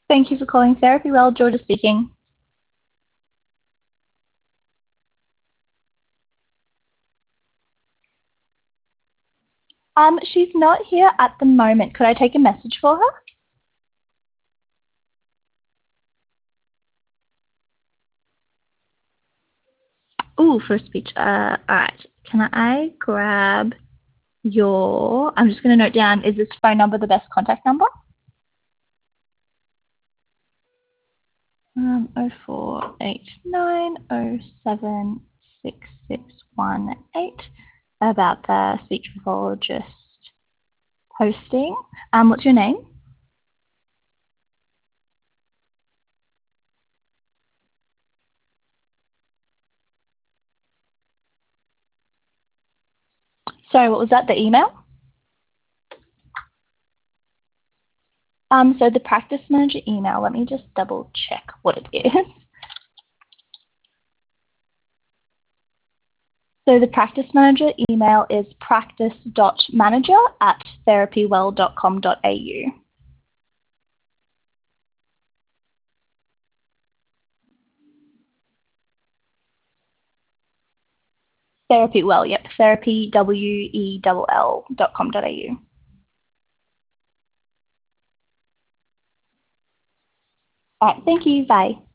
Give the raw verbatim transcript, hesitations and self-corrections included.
Thank you for calling Therapy Well. Georgia speaking. Um, she's not here at the moment. Could I take a message for her? Ooh, for speech. Uh, all right. Can I grab your? I'm just going to note down. Is this phone number the best contact number? Um, oh four eight nine oh seven six six one eight about the speech pathologist posting. Um, what's your name? Sorry, what was that? The email? Um, so the practice manager email, let me just double check what it is. So the practice manager email is practice.manager at therapywell dot com dot a u. Therapywell, yep, therapy, W E L L dot com dot a u. All right, thank you, bye.